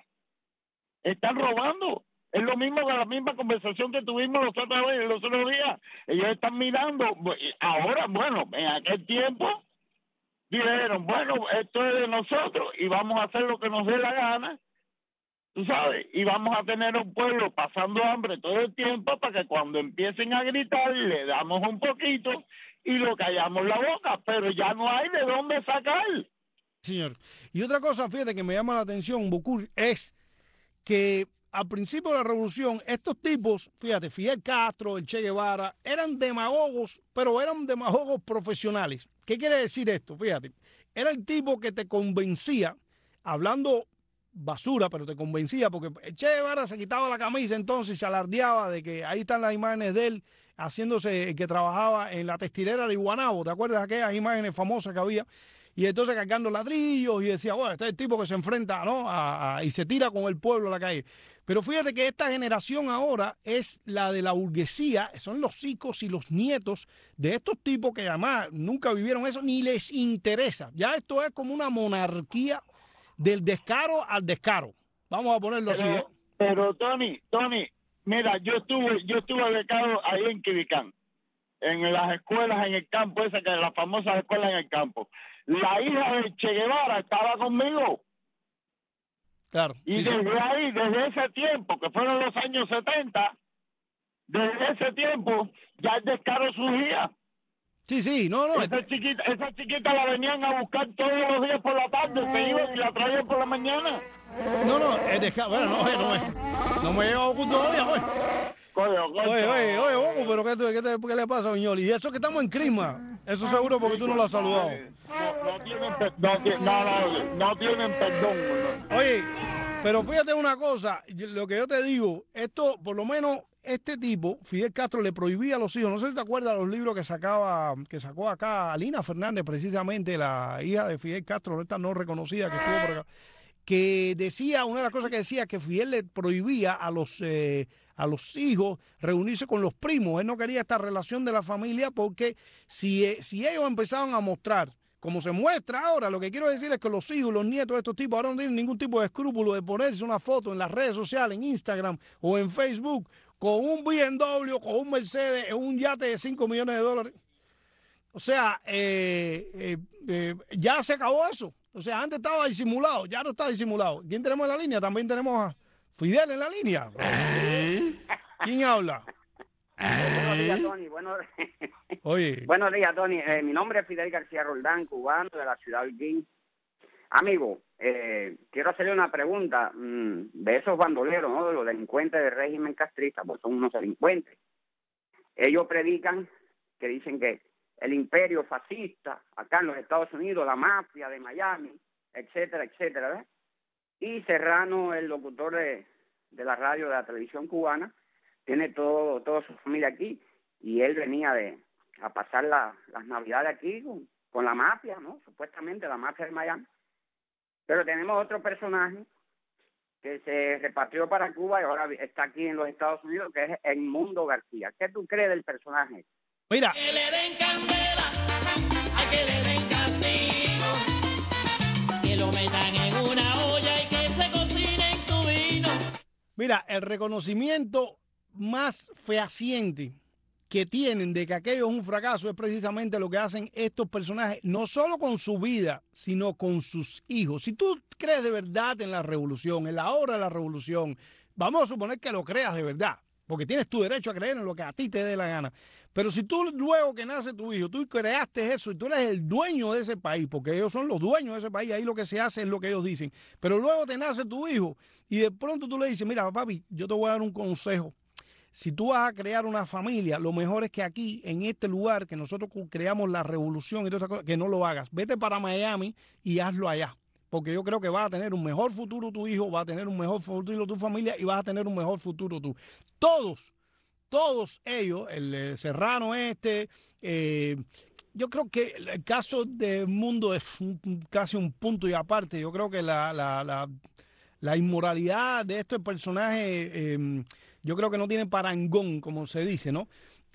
Están robando. Es lo mismo de la misma conversación que tuvimos los otros días. Ellos están mirando. Ahora, bueno, en aquel tiempo dijeron, bueno, esto es de nosotros y vamos a hacer lo que nos dé la gana, tú sabes, y vamos a tener un pueblo pasando hambre todo el tiempo para que cuando empiecen a gritar le damos un poquito y lo callamos la boca, pero ya no hay de dónde sacar. Señor. Y otra cosa, fíjate, que me llama la atención, Bucur, es que al principio de la revolución, estos tipos, fíjate, Fidel Castro, el Che Guevara, eran demagogos, pero eran demagogos profesionales. ¿Qué quiere decir esto? Fíjate, era el tipo que te convencía, hablando basura, pero te convencía, porque el Che Guevara se quitaba la camisa entonces y se alardeaba de que ahí están las imágenes de él haciéndose, que trabajaba en la textilera de Guanabo, ¿te acuerdas de aquellas imágenes famosas que había? Y entonces cargando ladrillos y decía, bueno, este es el tipo que se enfrenta, ¿no? Y se tira con el pueblo a la calle. Pero fíjate que esta generación ahora es la de la burguesía, son los hijos y los nietos de estos tipos que además nunca vivieron eso, ni les interesa. Ya esto es como una monarquía del descaro al descaro. Vamos a ponerlo así, ¿eh? Pero Tony, mira, yo estuve becado ahí en Quibicán, en las escuelas en el campo, esa que es las famosas escuelas en el campo. La hija de Che Guevara estaba conmigo. Claro. Y desde ahí, desde ese tiempo, que fueron los años 70, desde ese tiempo, ya el descaro surgía. Sí, no. Esa chiquita la venían a buscar todos los días por la tarde, se iban y la traían por la mañana. No, el descaro, bueno, no me lleva oculto todavía, pues. Oye, Boco, pero ¿qué le pasa, Viñoli? Y eso que estamos en Crisma, eso seguro porque tú no lo has saludado. No tienen perdón. Oye, pero fíjate una cosa, lo que yo te digo, esto, por lo menos, este tipo, Fidel Castro, le prohibía a los hijos, no sé si te acuerdas de los libros que sacó acá Alina Fernández, precisamente, la hija de Fidel Castro, esta no reconocida que estuvo por acá, que decía, una de las cosas que decía, que Fidel le prohibía a los hijos reunirse con los primos. Él no quería esta relación de la familia porque si ellos empezaban a mostrar, como se muestra ahora, lo que quiero decir es que los hijos, los nietos de estos tipos ahora no tienen ningún tipo de escrúpulo de ponerse una foto en las redes sociales, en Instagram o en Facebook, con un BMW, con un Mercedes, en un yate de $5 millones. O sea, ya se acabó eso. O sea, antes estaba disimulado, ya no está disimulado. ¿Quién tenemos en la línea? También tenemos a Fidel en la línea. ¿Quién habla? Buenos días, Tony. Oye. Buenos días, Tony. Mi nombre es Fidel García Roldán, cubano de la ciudad de Holguín. Amigo, quiero hacerle una pregunta de esos bandoleros, ¿no? De los delincuentes del régimen castrista, pues son unos delincuentes. ellos predican que dicen que el imperio fascista acá en los Estados Unidos, la mafia de Miami, etcétera, etcétera, ¿ves? Y Serrano, el locutor de la radio, de la televisión cubana, tiene toda su familia aquí, y él venía a pasar las Navidades aquí con la mafia, ¿no? Supuestamente la mafia de Miami. Pero tenemos otro personaje que se repatrió para Cuba y ahora está aquí en los Estados Unidos, que es Edmundo García. ¿Qué tú crees del personaje? Mira. Que le den candela, hay que le den castigo, que lo metan en una olla y que se cocine en su vino. Mira, el reconocimiento más fehaciente que tienen de que aquello es un fracaso es precisamente lo que hacen estos personajes, no solo con su vida, sino con sus hijos. Si tú crees de verdad en la revolución, en la hora de la revolución, vamos a suponer que lo creas de verdad, porque tienes tu derecho a creer en lo que a ti te dé la gana. Pero si tú luego que nace tu hijo, tú creaste eso y tú eres el dueño de ese país, porque ellos son los dueños de ese país, ahí lo que se hace es lo que ellos dicen. Pero luego te nace tu hijo y de pronto tú le dices, mira papi, yo te voy a dar un consejo. Si tú vas a crear una familia, lo mejor es que aquí, en este lugar que nosotros creamos la revolución y todas esas cosas, que no lo hagas. Vete para Miami y hazlo allá. Porque yo creo que vas a tener un mejor futuro tu hijo, va a tener un mejor futuro tu familia y vas a tener un mejor futuro tú. Todos ellos, el Serrano yo creo que el caso de Mundo es casi un punto y aparte. Yo creo que la inmoralidad de estos personajes, yo creo que no tiene parangón, como se dice, ¿no?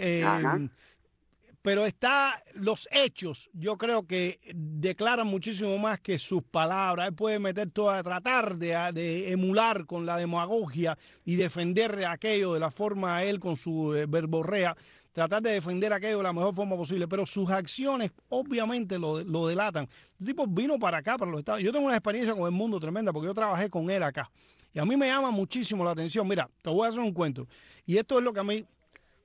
Pero los hechos, yo creo que declaran muchísimo más que sus palabras. Él puede meter tratar de emular con la demagogia y defender aquello de la forma, él con su verborrea, tratar de defender aquello de la mejor forma posible, pero sus acciones obviamente lo delatan. El tipo vino para acá, para los Estados Unidos. Yo tengo una experiencia con Edmundo tremenda porque yo trabajé con él acá. Y a mí me llama muchísimo la atención. Mira, te voy a hacer un cuento. Y esto es lo que a mí...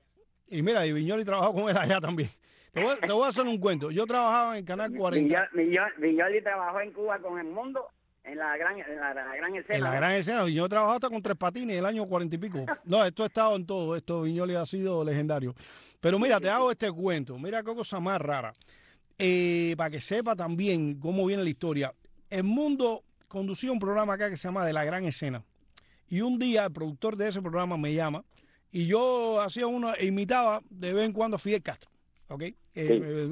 Y mira, y Viñoli trabajó con él allá también. Te voy a hacer un cuento. Yo trabajaba en el Canal 40. Viñoli trabajó en Cuba con Edmundo en la gran escena. En la gran escena. Viñoli trabajó hasta con Tres Patines en el año 40 y pico. No, esto ha estado en todo. Esto Viñoli ha sido legendario. Pero mira, te hago este cuento. Mira qué cosa más rara. Para que sepa también cómo viene la historia. Edmundo conducía un programa acá que se llama De la Gran Escena. Y un día el productor de ese programa me llama y yo imitaba de vez en cuando a Fidel Castro. ¿Ok? Desde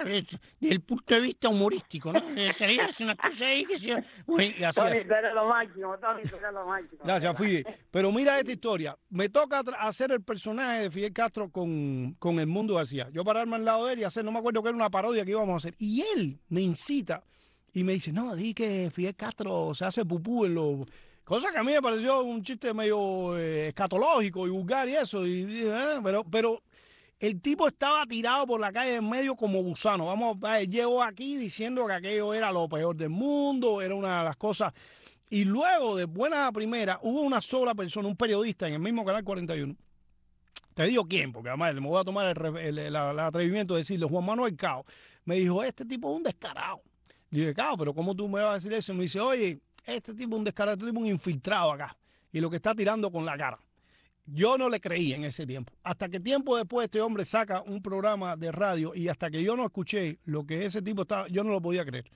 el punto de vista humorístico, ¿no? Sería una cosa ahí que se... Tony, tú eres lo máximo, Tony, tú eres lo máximo. Gracias, Fidel. Pero mira esta historia. Me toca hacer el personaje de Fidel Castro con Edmundo García. Yo pararme al lado de él y hacer, no me acuerdo que era una parodia que íbamos a hacer. Y él me incita y me dice, no, di que Fidel Castro se hace pupú en los... Cosa que a mí me pareció un chiste medio escatológico y vulgar y eso. Pero el tipo estaba tirado por la calle en medio como gusano. Llegó aquí diciendo que aquello era lo peor del mundo, era una de las cosas. Y luego, de buena primera, hubo una sola persona, un periodista en el mismo Canal 41. Te digo quién, porque además me voy a tomar el atrevimiento de decirle, Juan Manuel Cao. Me dijo, este tipo es un descarado. Y dije, Cao, pero ¿cómo tú me vas a decir eso? Y me dice, oye, este tipo es un descarado, este tipo es un infiltrado acá. Y lo que está tirando con la cara. Yo no le creí en ese tiempo. Hasta que tiempo después este hombre saca un programa de radio y hasta que yo no escuché lo que ese tipo estaba, yo no lo podía creer.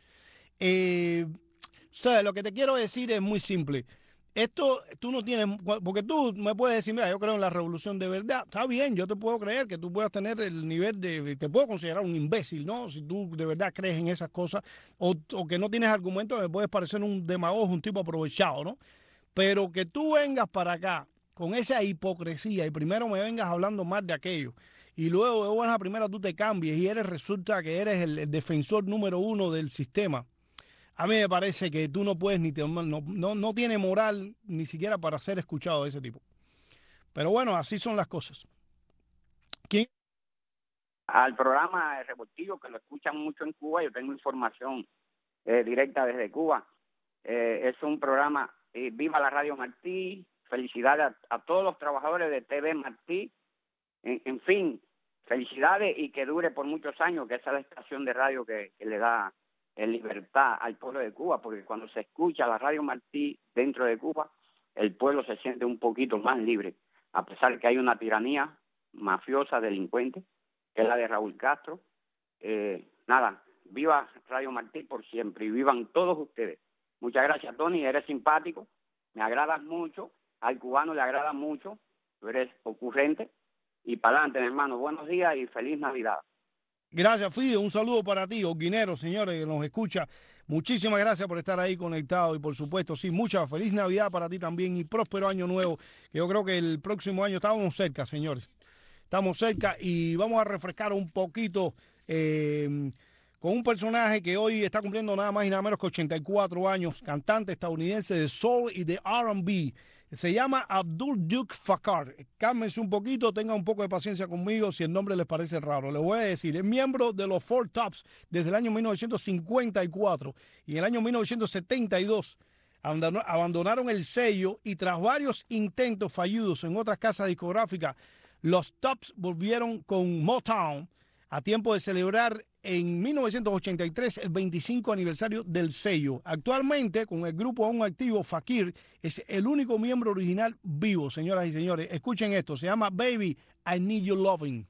Lo que te quiero decir es muy simple. Esto tú no tienes, porque tú me puedes decir, mira, yo creo en la revolución de verdad. Está bien, yo te puedo creer que tú puedas tener el nivel te puedo considerar un imbécil, ¿no? Si tú de verdad crees en esas cosas o que no tienes argumentos, me puedes parecer un demagogo, un tipo aprovechado, ¿no? Pero que tú vengas para acá con esa hipocresía y primero me vengas hablando más de aquello y luego de buena primera tú te cambies y resulta que eres el defensor número uno del sistema. A mí me parece que tú no puedes no tiene moral ni siquiera para ser escuchado de ese tipo. Pero bueno, así son las cosas. ¿Quién? Al programa Revoltillo, que lo escuchan mucho en Cuba, yo tengo información directa desde Cuba. Es un programa, viva la Radio Martí, felicidades a todos los trabajadores de TV Martí, en fin, felicidades y que dure por muchos años, que esa es la estación de radio que le da libertad al pueblo de Cuba, porque cuando se escucha la Radio Martí dentro de Cuba, el pueblo se siente un poquito más libre, a pesar de que hay una tiranía mafiosa, delincuente, que es la de Raúl Castro. Nada, viva Radio Martí por siempre y vivan todos ustedes. Muchas gracias, Tony, eres simpático, me agradas mucho, al cubano le agrada mucho, tú eres ocurrente y para adelante, mi hermano. Buenos días y feliz Navidad. Gracias, Fide. Un saludo para ti, Oguinero, señores, que nos escucha. Muchísimas gracias por estar ahí conectado y, por supuesto, sí, mucha feliz Navidad para ti también y próspero año nuevo. Yo creo que el próximo año estamos cerca, señores. Estamos cerca y vamos a refrescar un poquito con un personaje que hoy está cumpliendo nada más y nada menos que 84 años, cantante estadounidense de soul y de R&B. Se llama Abdul Duke Fakar. Cálmense un poquito, tengan un poco de paciencia conmigo si el nombre les parece raro. Les voy a decir, es miembro de los Four Tops desde el año 1954 y en el año 1972 abandonaron el sello y tras varios intentos fallidos en otras casas discográficas, los Tops volvieron con Motown a tiempo de celebrar en 1983 el 25 aniversario del sello. Actualmente, con el grupo aún activo, Fakir es el único miembro original vivo, señoras y señores. Escuchen esto, se llama Baby, I Need Your Loving.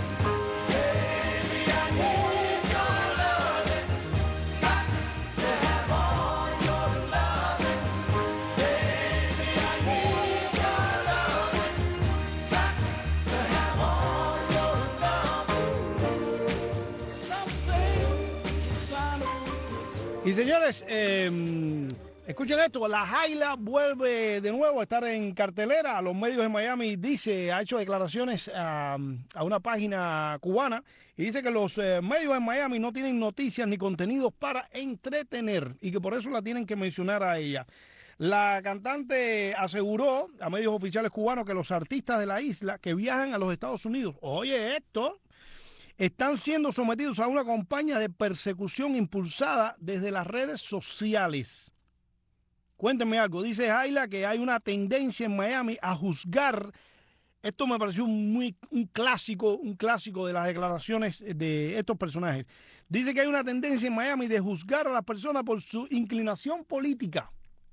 Y señores, escuchen esto, la Jaila vuelve de nuevo a estar en cartelera. Los medios de Miami ha hecho declaraciones a una página cubana y dice que los medios en Miami no tienen noticias ni contenidos para entretener y que por eso la tienen que mencionar a ella. La cantante aseguró a medios oficiales cubanos que los artistas de la isla que viajan a los Estados Unidos, oye esto, están siendo sometidos a una campaña de persecución impulsada desde las redes sociales. Cuéntenme algo. Dice Jaila que hay una tendencia en Miami a juzgar. Esto me pareció un clásico de las declaraciones de estos personajes. Dice que hay una tendencia en Miami de juzgar a las personas por su inclinación política.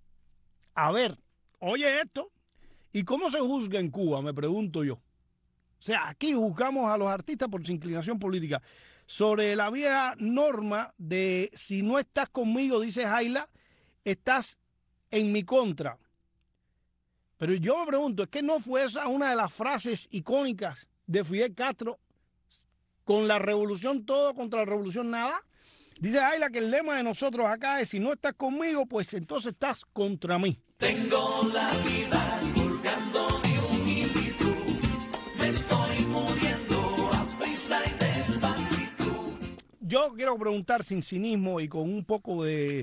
A ver, oye esto. ¿Y cómo se juzga en Cuba? Me pregunto yo. O sea, aquí juzgamos a los artistas por su inclinación política. Sobre la vieja norma de si no estás conmigo, dice Jaila, estás en mi contra. Pero yo me pregunto, ¿es que no fue esa una de las frases icónicas de Fidel Castro? Con la revolución todo, contra la revolución nada. Dice Jaila que el lema de nosotros acá es si no estás conmigo, pues entonces estás contra mí. Tengo la vida colgando de un hilito. Estoy muriendo a prisa y despacito. Yo quiero preguntar sin cinismo y con un poco de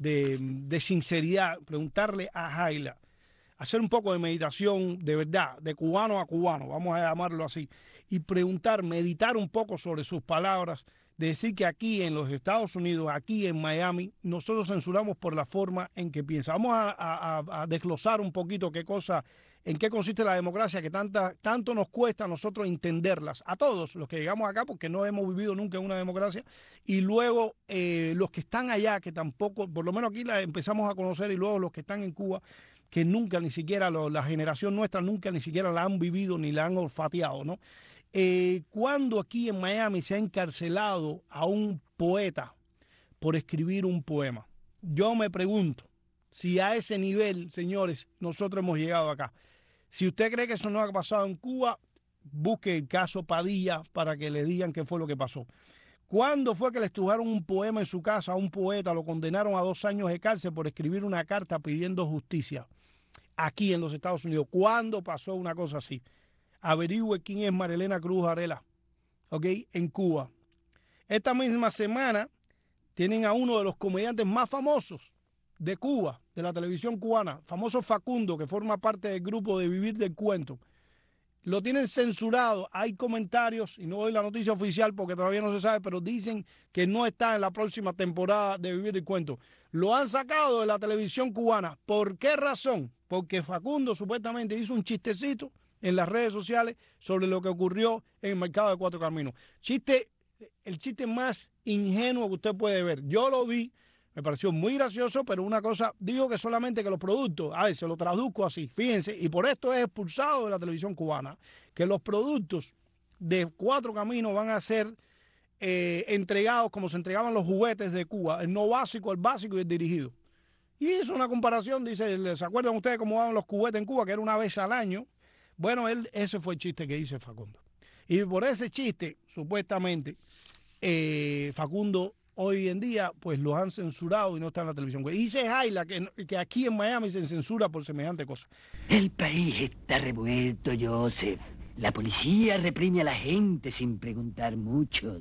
sinceridad, preguntarle a Jaila, hacer un poco de meditación de verdad, de cubano a cubano, vamos a llamarlo así, y meditar un poco sobre sus palabras, de decir que aquí en los Estados Unidos, aquí en Miami, nosotros censuramos por la forma en que piensa. Vamos a desglosar un poquito en qué consiste la democracia, que tanto nos cuesta a nosotros entenderlas, a todos los que llegamos acá, porque no hemos vivido nunca en una democracia, y luego los que están allá, que tampoco, por lo menos aquí la empezamos a conocer, y luego los que están en Cuba, que nunca ni siquiera, la generación nuestra nunca ni siquiera la han vivido ni la han olfateado, ¿no? Cuando aquí en Miami se ha encarcelado a un poeta por escribir un poema, yo me pregunto si a ese nivel, señores, nosotros hemos llegado acá. Si usted cree que eso no ha pasado en Cuba, busque el caso Padilla para que le digan qué fue lo que pasó. ¿Cuándo fue que le estrujaron un poema en su casa a un poeta? Lo condenaron a 2 años de cárcel por escribir una carta pidiendo justicia aquí en los Estados Unidos. ¿Cuándo pasó una cosa así? Averigüe quién es Marilena Cruz Varela, ¿ok? En Cuba. Esta misma semana tienen a uno de los comediantes más famosos de Cuba, de la televisión cubana, famoso Facundo, que forma parte del grupo de Vivir del Cuento. Lo tienen censurado. Hay comentarios, y no doy la noticia oficial porque todavía no se sabe, pero dicen que no está en la próxima temporada de Vivir del Cuento. Lo han sacado de la televisión cubana. ¿Por qué razón? Porque Facundo supuestamente hizo un chistecito en las redes sociales sobre lo que ocurrió en el mercado de Cuatro Caminos. El chiste más ingenuo que usted puede ver. Yo lo vi, Me pareció muy gracioso, pero una cosa, digo que solamente que los productos, a ver, se lo traduzco así, fíjense, y por esto es expulsado de la televisión cubana, que los productos de Cuatro Caminos van a ser entregados como se entregaban los juguetes de Cuba, el no básico, el básico y el dirigido. Y hizo una comparación, dice, ¿se acuerdan ustedes cómo daban los juguetes en Cuba, que era una vez al año? Bueno, ese fue el chiste que hizo Facundo. Y por ese chiste, supuestamente, Facundo hoy en día, pues los han censurado y no está en la televisión. Y dice Jaila que aquí en Miami se censura por semejante cosa. El país está revuelto, Joseph. La policía reprime a la gente sin preguntar mucho.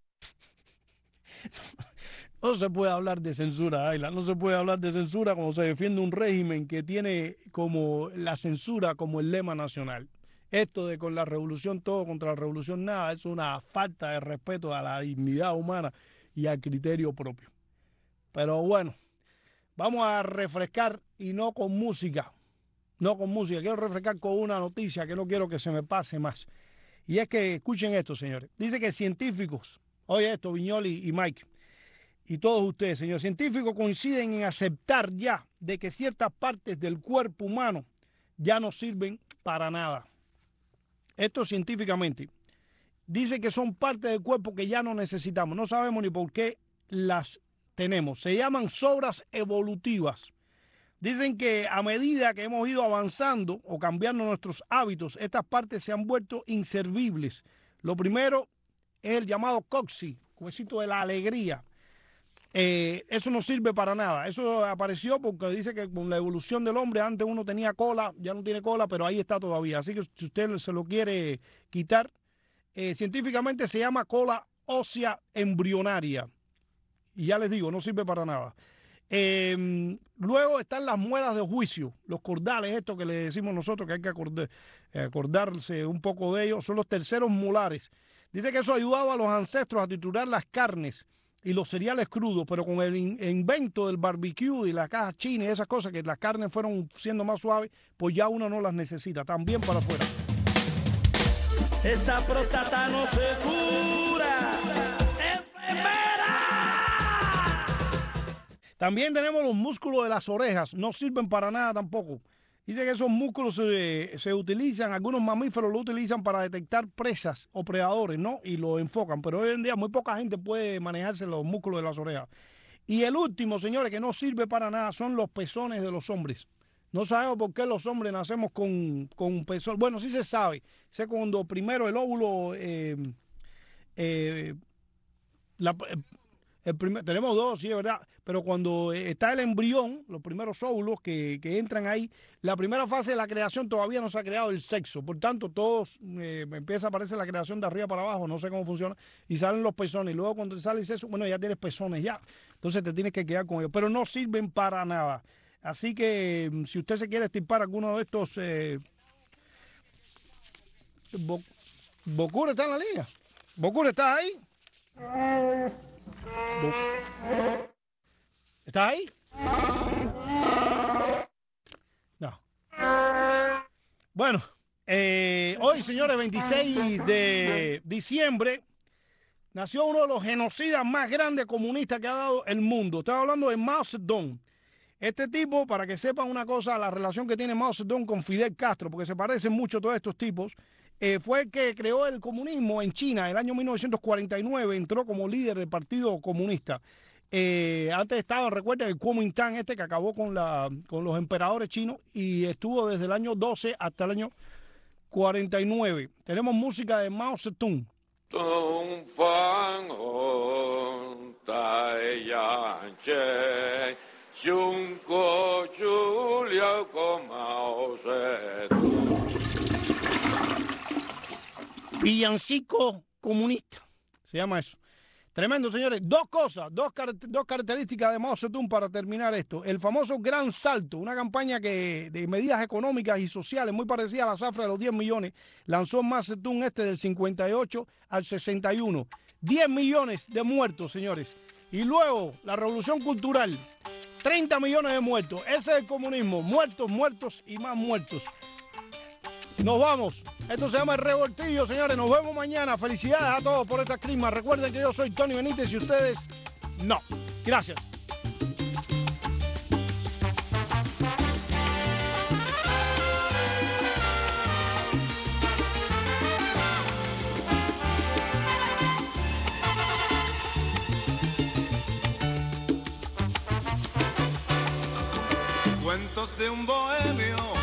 No se puede hablar de censura, Ayla. No se puede hablar de censura cuando se defiende un régimen que tiene como la censura como el lema nacional. Esto de con la revolución todo contra la revolución nada, es una falta de respeto a la dignidad humana y al criterio propio. Pero bueno, vamos a refrescar y no con música. No con música. Quiero refrescar con una noticia que no quiero que se me pase más. Y es que, escuchen esto, señores. Dice que científicos, oye esto, Viñoli y Mike, y todos ustedes, señores, científicos coinciden en aceptar ya de que ciertas partes del cuerpo humano ya no sirven para nada. Esto científicamente. Dice que son partes del cuerpo que ya no necesitamos. No sabemos ni por qué las tenemos. Se llaman sobras evolutivas. Dicen que a medida que hemos ido avanzando o cambiando nuestros hábitos, estas partes se han vuelto inservibles. Lo primero es el llamado coxis, huesito de la alegría. Eso no sirve para nada. Eso apareció porque dice que con la evolución del hombre, antes uno tenía cola, ya no tiene cola, pero ahí está todavía. Así que si usted se lo quiere quitar, científicamente se llama cola ósea embrionaria. Y ya les digo, no sirve para nada. Luego están las muelas de juicio, los cordales, esto que le decimos nosotros, que hay que acordarse un poco de ellos, son los terceros molares. Dice que eso ayudaba a los ancestros a triturar las carnes y los cereales crudos, pero con el invento del barbecue y la caja china y esas cosas, que las carnes fueron siendo más suaves, pues ya uno no las necesita, también para afuera. Esta próstata no se cura. ¡Enfermera! También tenemos los músculos de las orejas, no sirven para nada tampoco. Dice que esos músculos se utilizan, algunos mamíferos lo utilizan para detectar presas o predadores, ¿no? Y lo enfocan, pero hoy en día muy poca gente puede manejarse los músculos de las orejas. Y el último, señores, que no sirve para nada, son los pezones de los hombres. No sabemos por qué los hombres nacemos con pezones. Bueno, sí se sabe. Sé cuando primero el óvulo... tenemos dos, sí, es verdad, pero cuando está el embrión, los primeros óvulos que entran ahí, la primera fase de la creación todavía no se ha creado el sexo, por tanto todos empieza a aparecer la creación de arriba para abajo, no sé cómo funciona, y salen los pezones, y luego cuando sale el sexo, bueno, ya tienes pezones ya, entonces te tienes que quedar con ellos, pero no sirven para nada. Así que si usted se quiere estipar alguno de estos... ¿Bocura está en la línea? ¿Bocura está ahí? ¿Estás ahí? No. Bueno, hoy, señores, 26 de diciembre, nació uno de los genocidas más grandes comunistas que ha dado el mundo. Estoy hablando de Mao Zedong. Este tipo, para que sepan una cosa, la relación que tiene Mao Zedong con Fidel Castro, porque se parecen mucho todos estos tipos, fue el que creó el comunismo en China. En el año 1949 entró como líder del Partido Comunista. Antes estaba, recuerden, el Kuomintang que acabó con los emperadores chinos y estuvo desde el año 12 hasta el año 49. Tenemos música de Mao Zedong. Villancico comunista, se llama eso. Tremendo, señores. Dos cosas, dos características de Mao Zedong para terminar esto. El famoso Gran Salto, una campaña de medidas económicas y sociales muy parecida a la zafra de los 10 millones, lanzó Mao Zedong del 58 al 61. 10 millones de muertos, señores. Y luego, la revolución cultural, 30 millones de muertos. Ese es el comunismo. Muertos, muertos y más muertos. Nos vamos. Esto se llama El Revoltillo, señores. Nos vemos mañana. Felicidades a todos por esta crisma. Recuerden que yo soy Tony Benítez y ustedes no. Gracias. Cuentos de un bohemio